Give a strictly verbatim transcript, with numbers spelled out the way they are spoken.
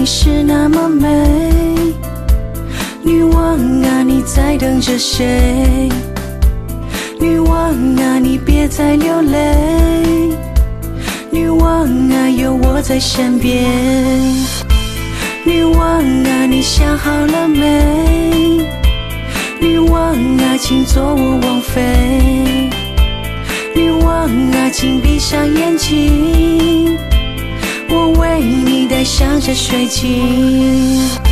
你是那么美。女王啊，你在等着谁？女王啊，你别再流泪。女王啊，有我在身边。女王啊，你想好了没？女王啊，请做我王妃。女王啊，请闭上眼睛，我为你戴上这水晶。